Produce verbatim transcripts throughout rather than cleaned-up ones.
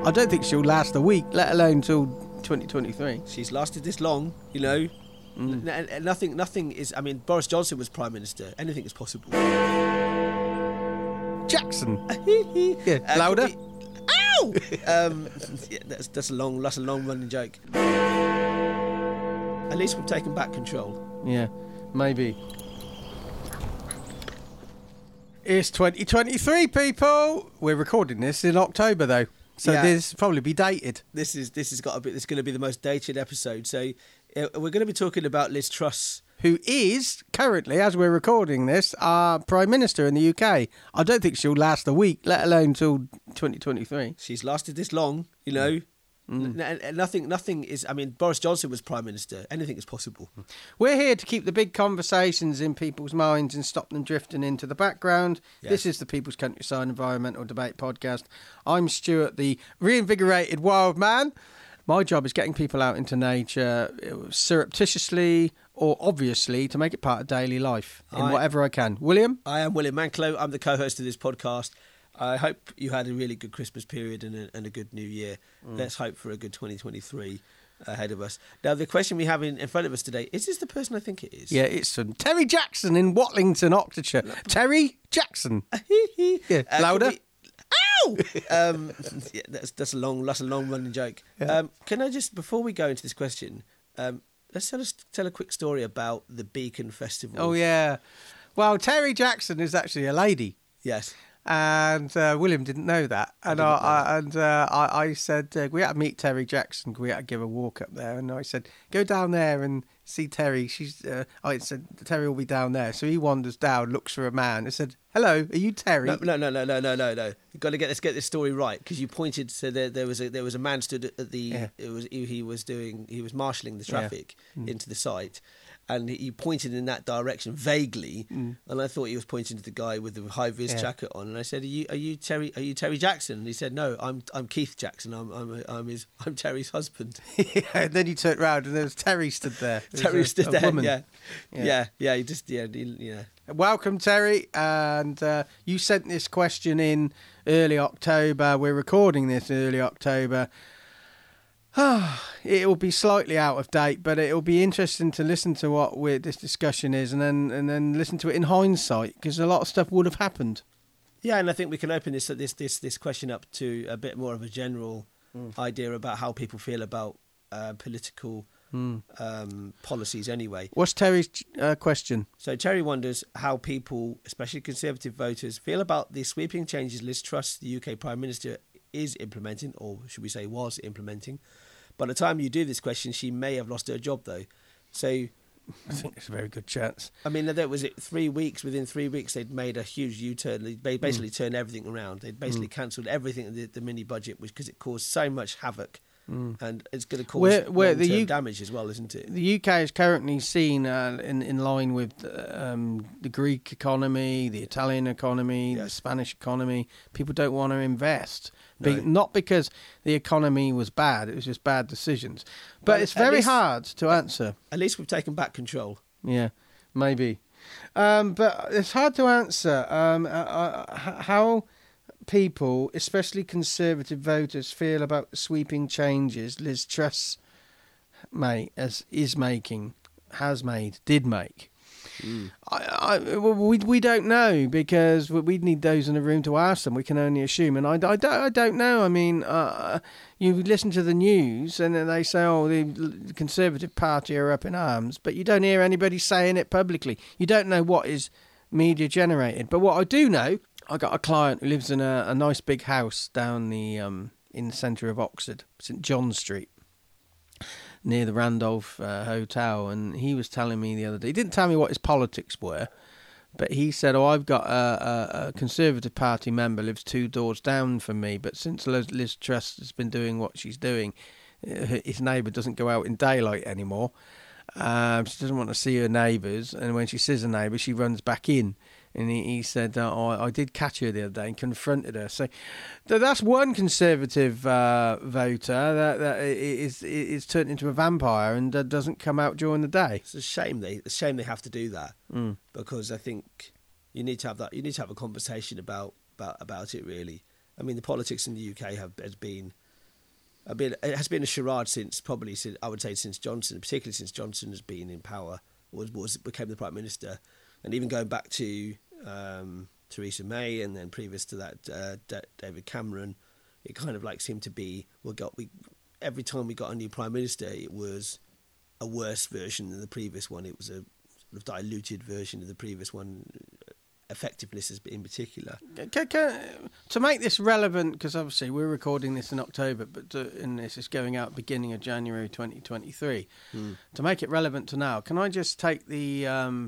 I don't think she'll last a week, let alone till twenty twenty-three. She's lasted this long, you know. Mm. N- n- nothing, nothing is. I mean, Boris Johnson was Prime Minister. Anything is possible. Jackson. Yeah, uh, louder. We, ow! um, yeah, that's that's a long, that's a long running joke. At least we've taken back control. Yeah, maybe. It's twenty twenty-three, people. We're recording this in October, though, so yeah. this will probably be dated. This is this has got a bit. This is going to be the most dated episode. So uh, we're going to be talking about Liz Truss, who is currently, as we're recording this, our Prime Minister in the U K. I don't think she'll last a week, let alone till twenty twenty-three. She's lasted this long, you know. Mm. N- n- nothing, nothing is. I mean, Boris Johnson was Prime Minister. Anything is possible. We're here to keep the big conversations in people's minds and stop them drifting into the background. Yes. This is the People's Countryside Environmental Debate Podcast. I'm Stuart, the reinvigorated wild man. My job is getting people out into nature surreptitiously or obviously to make it part of daily life in I, whatever I can. William? I am William Manklow. I'm the co-host of this podcast. I hope you had a really good Christmas period and a, and a good New Year. Mm. Let's hope for a good twenty twenty-three ahead of us. Now, the question we have in, in front of us today, is this the person I think it is? Yeah, it's from Terry Jackson in Watlington, Oxfordshire. No. Terry Jackson. yeah, uh, louder. We, ow! um, yeah, that's, that's a long, that's a long running joke. Yeah. Um, can I just, before we go into this question, um, let's tell, us, tell a quick story about the Beacon Festival. Oh, yeah. Well, Terry Jackson is actually a lady. Yes. And uh, William didn't know that, and I, I, I and uh, I, I said uh, we had to meet Terry Jackson. We had to give a walk up there, and I said go down there and see Terry. She's uh, I said Terry will be down there, so he wanders down, looks for a man. I said, "Hello, are you Terry?" No, no, no, no, no, no, no. no. You've got to get let's get this story right because you pointed. So there, there was a there was a man stood at the. Yeah. It was he was doing he was marshalling the traffic yeah. mm. into the site. And he pointed in that direction vaguely, mm. and I thought he was pointing to the guy with the high vis yeah. jacket on. And I said, "Are you, are you Terry? Are you Terry Jackson?" And he said, "No, I'm, I'm Keith Jackson. I'm, I'm, I'm his, I'm Terry's husband." yeah, and then you turned round and there was Terry stood there. Terry a, stood a there. Woman. Yeah. yeah, yeah, yeah. He just, yeah, he, yeah. Welcome, Terry. And uh, you sent this question in early October. We're recording this early October. It will be slightly out of date, but it will be interesting to listen to what we're, this discussion is, and then and then listen to it in hindsight, because a lot of stuff would have happened. Yeah, and I think we can open this this this this question up to a bit more of a general mm. idea about how people feel about uh, political mm. um, policies. Anyway, what's Terry's uh, question? So Terry wonders how people, especially Conservative voters, feel about the sweeping changes Liz Truss, the U K Prime Minister, is implementing, or should we say was implementing. By the time you do this question, she may have lost her job, though. So I think it's a very good chance. I mean, there was it three weeks. Within three weeks, they'd made a huge U-turn. They basically mm. turned everything around. They'd basically mm. cancelled everything in the, the mini budget, which because it caused so much havoc, mm. and it's going to cause where, where long-term the U- damage as well, isn't it? The U K is currently seen uh, in in line with um, the Greek economy, the Italian economy, yes. the Spanish economy. People don't want to invest. Be, no. Not because the economy was bad, it was just bad decisions. But well, it's very least, hard to answer. At least we've taken back control. Yeah, maybe. Um, but it's hard to answer um, uh, uh, how people, especially Conservative voters, feel about the sweeping changes Liz Truss mate, as is making, has made, did make. Mm. I, I, well, we we don't know because we'd need those in a room to ask them. We can only assume, and I, I, don't, I don't know. I mean, uh, you listen to the news and then they say, "Oh, the Conservative Party are up in arms," but you don't hear anybody saying it publicly. You don't know what is media generated. But what I do know, I got a client who lives in a, a nice big house down the um in the centre of Oxford, St John Street, near the Randolph uh, Hotel, and he was telling me the other day, he didn't tell me what his politics were, but he said, oh, I've got a, a, a Conservative Party member lives two doors down from me, but since Liz, Liz Truss has been doing what she's doing, his neighbour doesn't go out in daylight anymore. Um, she doesn't want to see her neighbours, and when she sees her neighbour, she runs back in. And he, he said, uh, oh, I did catch her the other day and confronted her. So th- that's one Conservative uh, voter that, that is, is turned into a vampire and uh, doesn't come out during the day. It's a shame they, it's a shame they have to do that mm. because I think you need to have that. You need to have a conversation about about, about it. Really, I mean, the politics in the U K have has been I mean, it has been a charade since probably since I would say since Johnson, particularly since Johnson has been in power, was was became the prime minister, and even going back to um, Theresa May, and then previous to that uh, D- David Cameron, it kind of like seemed to be we got we every time we got a new prime minister, it was a worse version than the previous one. It was a sort of diluted version of the previous one. Effectiveness in particular. Can, can, to make this relevant, because obviously we're recording this in October, but to, in this is going out beginning of January twenty twenty-three. Mm. To make it relevant to now, can I just take the um,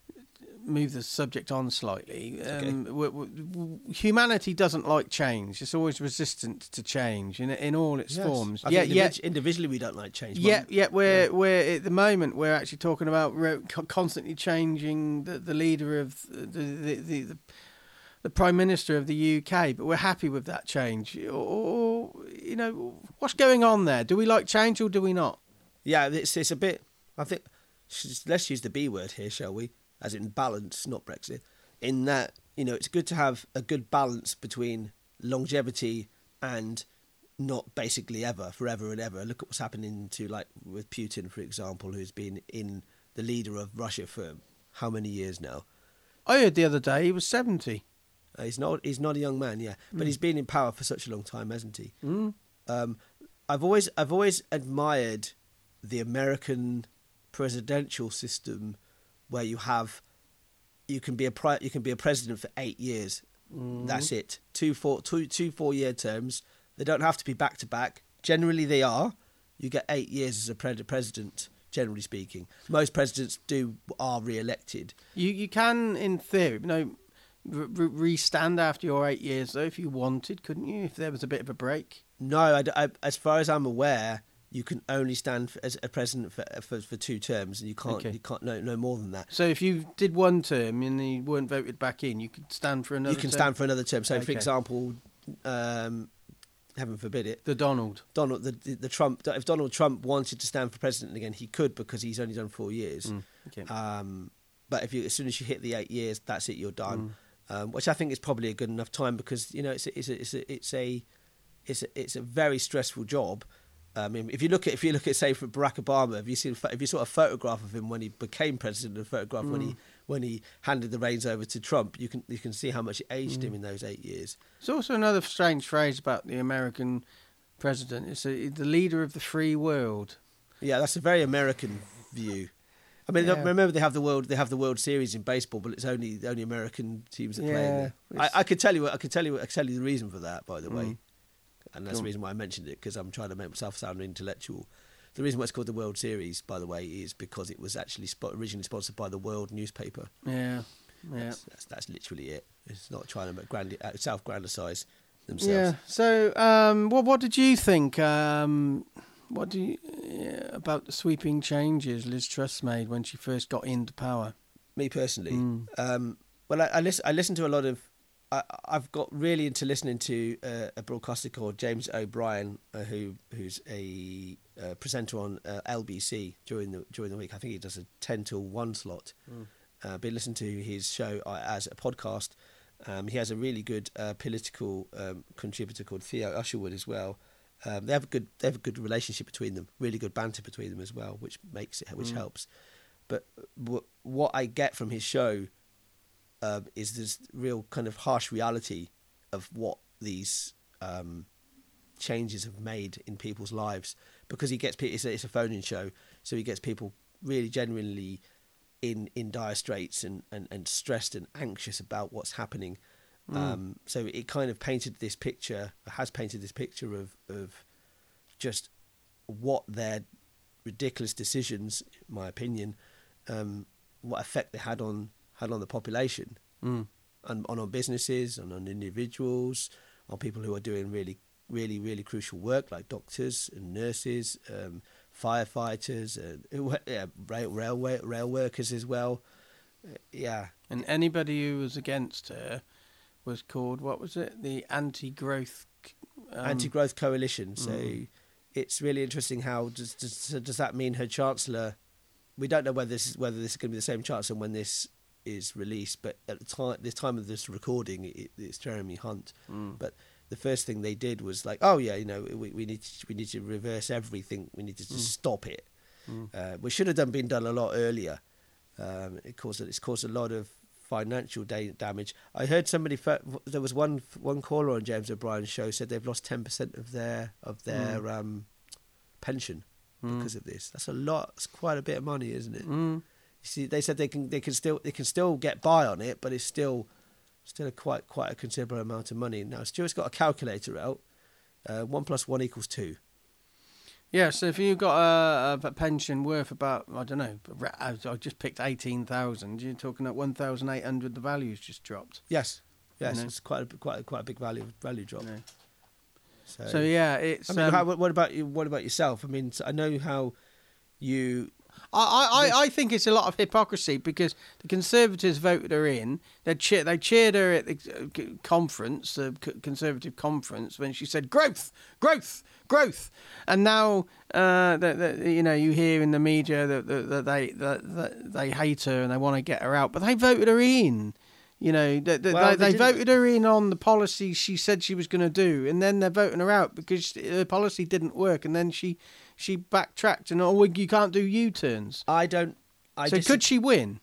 move the subject on slightly? Okay. Um, w- w- humanity doesn't like change. It's always resistant to change in in all its yes. forms. I yeah, think yeah. Individually, we don't like change. Yeah, yeah. We're yeah. we're at the moment we're actually talking about re- constantly changing the, the leader of the the, the the the prime minister of the U K, but we're happy with that change. Or, or you know, what's going on there? Do we like change or do we not? Yeah, it's it's a bit. I think let's use the B word here, shall we? As in balance, not Brexit. In that, you know, it's good to have a good balance between longevity and not basically ever, forever and ever. Look at what's happening to, like, with Putin, for example, who's been in the leader of Russia for how many years now? I heard the other day he was seventy. Uh, he's not. He's not a young man, yeah, but mm. he's been in power for such a long time, hasn't he? Mm. Um, I've always, I've always admired the American presidential system, where you have, you can be a pri- you can be a president for eight years. Mm. That's it. Two four two two four year terms. They don't have to be back to back. Generally, they are. You get eight years as a pre- president. Generally speaking, most presidents do are re-elected. You you can, in theory, you know, re- re-stand after your eight years though, if you wanted, couldn't you? If there was a bit of a break. No, I, I, as far as I'm aware, you can only stand for, as a president for, for for two terms, and you can't okay. you can't no no more than that. So if you did one term and you weren't voted back in, you could stand for another. You can term? stand for another term. So, okay. for example, um, heaven forbid it, the Donald, Donald, the, the the Trump. If Donald Trump wanted to stand for president again, he could because he's only done four years. Mm, okay. Um, but if you as soon as you hit the eight years, that's it. You're done. Mm. Um, which I think is probably a good enough time because you know it's a, it's a, it's a, it's a it's a, it's a very stressful job. I mean, if you look at if you look at say for Barack Obama, have you seen if you saw a photograph of him when he became president, and a photograph mm. when he when he handed the reins over to Trump, you can you can see how much it aged mm. him in those eight years. There's also another strange phrase about the American president. It's a, the leader of the free world. Yeah, that's a very American view. I mean, yeah. remember they have the world they have the World Series in baseball, but it's only the only American teams that yeah, play there. I, I could tell you I could tell you I could tell you the reason for that, by the mm. way. And that's cool. the reason why I mentioned it, because I'm trying to make myself sound intellectual. The reason why it's called the World Series, by the way, is because it was actually sp- originally sponsored by the World newspaper. Yeah, yeah. That's, that's, that's literally it. It's not trying to grand- self-grandicise themselves. Yeah. So, um, well, what did you think? Um, what do you yeah, about the sweeping changes Liz Truss made when she first got into power? Me personally, mm. um, well, I, I listen. I listened to a lot of. I, I've got really into listening to uh, a broadcaster called James O'Brien, uh, who who's a uh, presenter on uh, L B C during the during the week. I think he does a ten till one slot. Mm. Uh, been listening to his show uh, as a podcast. Um, he has a really good uh, political um, contributor called Theo Usherwood as well. Um, they have a good they have a good relationship between them, really good banter between them as well, which makes it which mm. helps. But w- what I get from his show. Uh, is this real kind of harsh reality of what these um, changes have made in people's lives, because he gets it's a, it's a phone-in show, so he gets people really genuinely in, in dire straits and, and, and stressed and anxious about what's happening. Mm. Um, so it kind of painted this picture, has painted this picture of of just what their ridiculous decisions, in my opinion, um, what effect they had on. had on the population, mm. and on, on businesses, and on individuals, on people who are doing really, really, really crucial work like doctors and nurses, um, firefighters, and uh, yeah, rail, railway rail workers as well. Uh, yeah, and anybody who was against her was called, what was it? The anti-growth um... anti-growth coalition. So mm. it's really interesting. How does, does does that mean her chancellor? We don't know whether this is whether this is going to be the same chancellor when this is released, but at the time, the time of this recording, it, it's Jeremy Hunt. Mm. But the first thing they did was like, oh yeah, you know, we, we need to, we need to reverse everything. We need to just Mm. stop it. Mm. Uh, we should have done been done a lot earlier. Um, it caused it's caused a lot of financial da- damage. I heard somebody there was one one caller on James O'Brien's show said they've lost ten percent of their of their Mm. um, pension Mm. because of this. That's a lot. It's quite a bit of money, isn't it? Mm. You see, they said they can they can still they can still get by on it, but it's still still a quite quite a considerable amount of money. Now Stuart's got a calculator out. Uh, one plus one equals two. Yeah, so if you've got a, a pension worth about, I don't know, I I just picked eighteen thousand, you're talking at one thousand eight hundred, the value's just dropped. Yes, yes, You know? it's quite a quite a, quite a big value value drop. You know. So, So yeah, it's. I mean, um, how, what about you? What about yourself? I mean, so I know how you. I, I, I think it's a lot of hypocrisy because the Conservatives voted her in. They cheer, they cheered her at the uh, conference, the C- Conservative conference, when she said growth, growth, growth. And now, uh, that that, you know, you hear in the media that, that, that they that, that they hate her and they want to get her out, but they voted her in. You know, they, they, Well, they, they they didn't- voted her in on the policy she said she was going to do, and then they're voting her out because her policy didn't work, and then she she backtracked and, oh, well, you can't do U-turns. I don't. I So dis- could she win?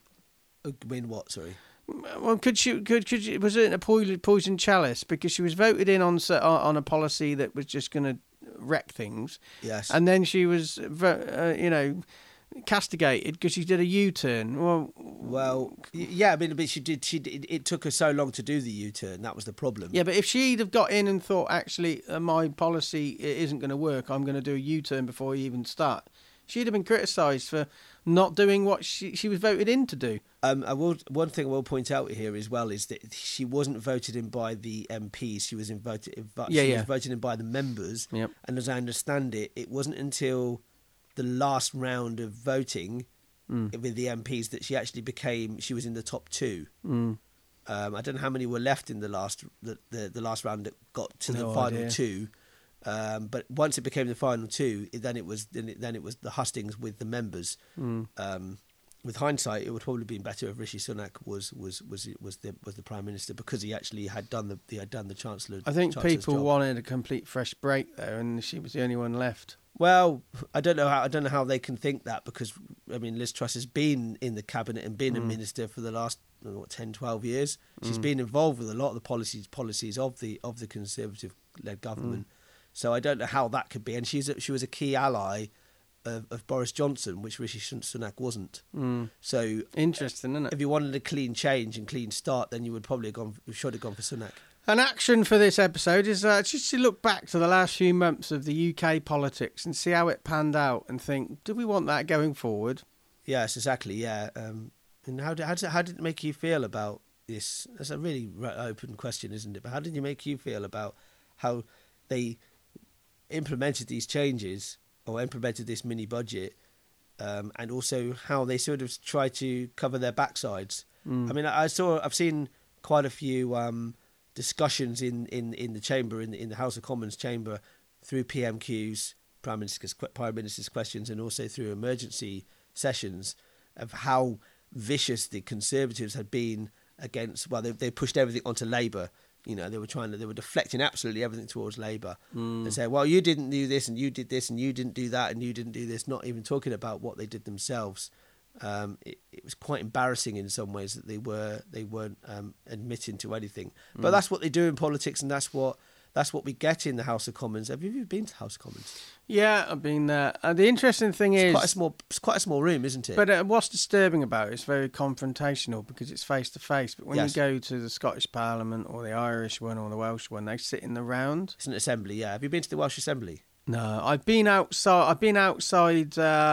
win what? Sorry. Well, could she? Could could she, was it a poison, poison chalice because she was voted in on s- on a policy that was just going to wreck things, Yes. and then she was, vo- uh, you know, castigated because she did a U-turn. Well, Well, y- yeah. I mean, but she did. She did, it took her so long to do the U-turn. That was the problem. yeah, but if she'd have got in and thought, actually, uh, my policy i- isn't going to work, I'm going to do a U-turn before you even start, she'd have been criticised for not doing what she she was voted in to do. Um, I will. One thing I will point out here as well is that she wasn't voted in by the M Ps. She was in voted. in- Yeah, she yeah. was voted in by the members. Yep. And as I understand it, it wasn't until the last round of voting Mm. with the M Ps that she actually became. She was in the top two. Mm. Um, I don't know how many were left in the last the the, the last round that got to the No final idea. two. Um, but once it became the final two, it, then it was then it, then it was the hustings with the members. Mm. Um, with hindsight, it would probably have been better if Rishi Sunak was was was was the was the prime minister because he actually had done the he had done the chancellor. I think chancellor's people job. wanted a complete fresh break there, and she was the only one left. Well, I don't know how I don't know how they can think that because I mean Liz Truss has been in the cabinet and been a Mm. minister for the last I don't know, what, ten, twelve years. She's Mm. been involved with a lot of the policies policies of the of the Conservative led government. Mm. So I don't know how that could be. And she's a, she was a key ally of, of Boris Johnson, which Rishi Sunak wasn't. Mm. So Interesting, isn't it? if you wanted a clean change and clean start, then you would probably have gone should have gone for Sunak. An action for this episode is uh, just to look back to the last few months of the U K politics and see how it panned out and think, do we want that going forward? Yes, exactly. Yeah. Um, and how did how did, how did it make you feel about this? That's a really re- open question, isn't it? But how did it make you feel about how they implemented these changes or implemented this mini budget, um, and also how they sort of tried to cover their backsides? Mm. I mean, I I saw I've seen quite a few um, discussions in, in, in the chamber in the, in the House of Commons chamber through P M Qs, Prime Minister's Prime Minister's questions, and also through emergency sessions of how vicious the Conservatives had been against. Well, they they pushed everything onto Labour. You know, they were trying to they were deflecting absolutely everything towards Labour Mm. and say, well, you didn't do this and you did this and you didn't do that and you didn't do this. Not even talking about what they did themselves. Um, it, it was quite embarrassing in some ways that they were they weren't um, admitting to anything. But Mm. that's what they do in politics, and that's what that's what we get in the House of Commons. Have you ever been to the House of Commons? Yeah, I've been there. Uh, the interesting thing It's is, quite a small it's quite a small room, isn't it? but uh, what's disturbing about it is very confrontational because it's face to face. But when Yes. you go to the Scottish Parliament or the Irish one or the Welsh one, they sit in the round. It's an assembly. Yeah. Have you been to the Welsh Assembly? No, I've been outside. I've been outside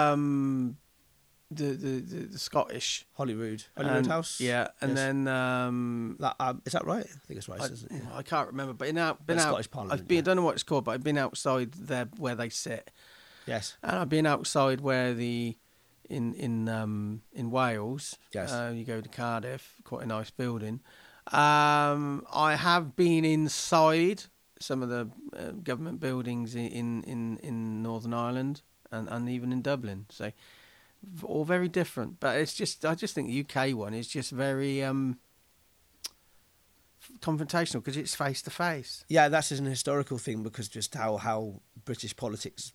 um, the, the the the Scottish Holyrood, Holyrood and- House. Yeah, and Yes. then um, That, um, is that right? I think it's right, I, isn't it? Yeah. I can't remember, but in out been The out. Scottish Parliament, I've been. yeah. I don't know what it's called, but I've been outside there where they sit, Yes. and I've been outside where the in in um in Wales. Yes. Uh, you go to Cardiff, quite a nice building. Um, I have been inside some of the uh, government buildings in, in in in Northern Ireland and and even in Dublin. So. all very different. But it's just, I just think the U K one is just very um, confrontational because it's face to face. Yeah, that's an historical thing because just how how British politics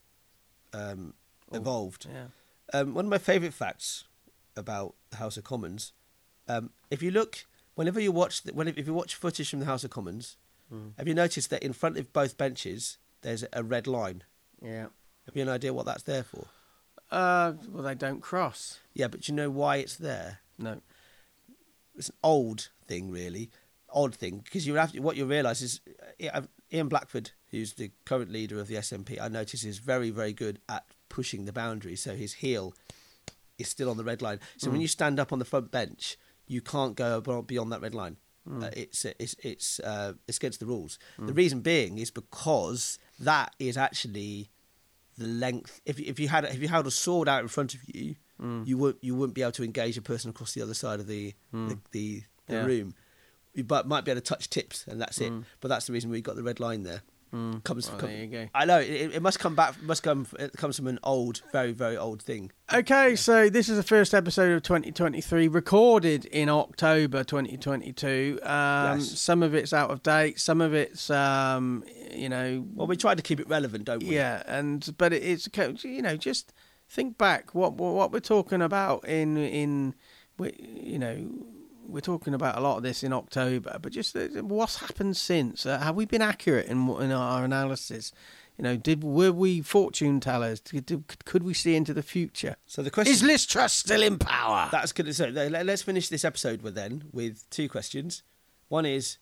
um, evolved. Yeah. Um, one of my favourite facts about the House of Commons, um, if you look, whenever you watch, the, whenever, if you watch footage from the House of Commons, mm. have you noticed that in front of both benches there's a red line? Yeah. Have you any idea what that's there for? Uh, well, they don't cross. Yeah, but do you know why it's there? No. It's an old thing, really. Odd thing, because you have to, what you realise is uh, Ian Blackford, who's the current leader of the S N P, I notice is very, very good at pushing the boundary. So his heel is still on the red line. So mm. when you stand up on the front bench, you can't go beyond that red line. Mm. Uh, it's it's it's uh, it's against the rules. Mm. The reason being is because that is actually the length. If if you had if you held a sword out in front of you, mm. you would you wouldn't be able to engage a person across the other side of the mm. the, the, the yeah. room. You but might be able to touch tips, and that's it. Mm. But that's the reason we got the red line there. Mm. Comes, well, come, there you go. I know it, it must come back. Must come. It comes from an old, very, very old thing. Okay, so this is the first episode of twenty twenty-three, recorded in October twenty twenty-two. Um, yes. Some of it's out of date. Some of it's, um, you know. Well, we try to keep it relevant, don't we? Yeah, and but it's, you know, just think back what what we're talking about in in, you know. We're talking about a lot of this in October, but just what's happened since? Uh, have we been accurate in, in our analysis? You know, did were we fortune tellers? Did, did, could we see into the future? So the question is: Liz Truss still in power? That's good. So let's finish this episode with then with two questions. One is: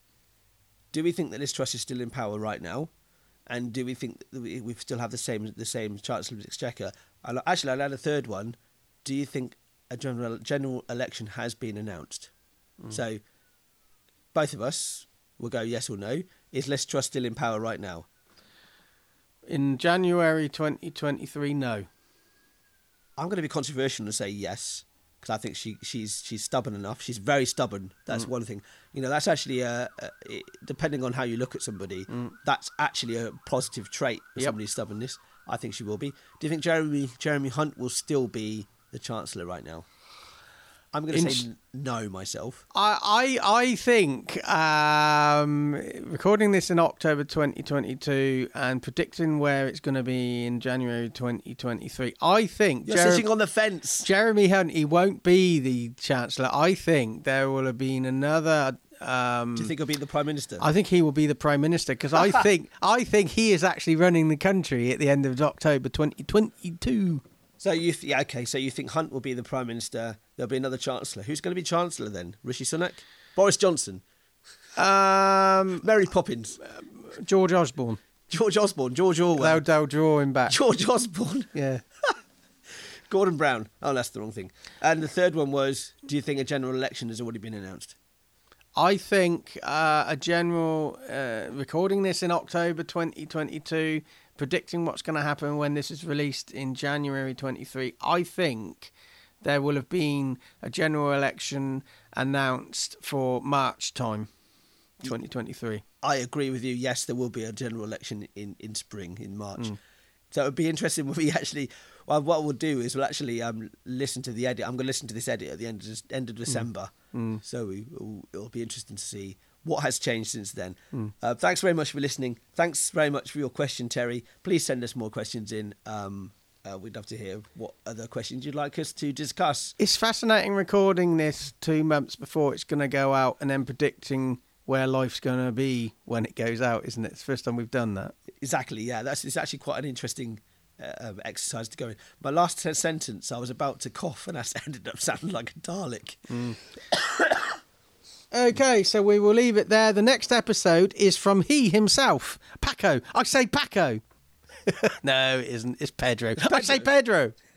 do we think that Liz Truss is still in power right now? And do we think that we, we still have the same the same Chancellor of the Exchequer? And actually, I'll add a third one. Do you think a general general election has been announced? Mm. So, both of us will go yes or no. Is Liz Truss still in power right now? In January twenty twenty-three, no. I'm going to be controversial and say yes, because I think she she's she's stubborn enough. She's very stubborn. That's mm. one thing. You know, that's actually a, a, it, depending on how you look at somebody, mm. that's actually a positive trait for yep. somebody's stubbornness. I think she will be. Do you think Jeremy Jeremy Hunt will still be the Chancellor right now? I'm going to In- say no myself. I I, I think um, recording this in October twenty twenty-two and predicting where it's going to be in January twenty twenty-three, I think you're Jer- sitting on the fence. Jeremy Hunt, he won't be the Chancellor. I think there will have been another. Um, Do you think he'll be the Prime Minister? I think he will be the Prime Minister because I think I think he is actually running the country at the end of October twenty twenty-two. So you, th- yeah, okay. So you think Hunt will be the Prime Minister? There'll be another Chancellor. Who's going to be Chancellor then? Rishi Sunak, Boris Johnson, um, Mary Poppins, uh, George Osborne, George Osborne, George Orwell. They'll, they'll draw him back. George Osborne. Yeah. Gordon Brown. Oh, that's the wrong thing. And the third one was: do you think a general election has already been announced? I think uh, a general uh, recording this in October twenty twenty-two. Predicting what's going to happen when this is released in January twenty-three, I think there will have been a general election announced for March time, twenty twenty-three. I agree with you. Yes, there will be a general election in, in spring, in March. Mm. So it would be interesting when we actually, well, what we'll do is we'll actually um, listen to the edit. I'm going to listen to this edit at the end of, end of December. Mm. So we, it'll, it'll be interesting to see what has changed since then. Mm. Uh, thanks very much for listening. Thanks very much for your question, Terry. Please send us more questions in. Um, uh, we'd love to hear what other questions you'd like us to discuss. It's fascinating recording this two months before it's going to go out and then predicting where life's going to be when it goes out, isn't it? It's the first time we've done that. Exactly, yeah. That's It's actually quite an interesting uh, exercise to go in. My last sentence, I was about to cough and I ended up sounding like a Dalek. Mm. Okay, so we will leave it there. The next episode is from he himself, Paco. I say Paco. No, it isn't. It's Pedro. Pedro. I say Pedro.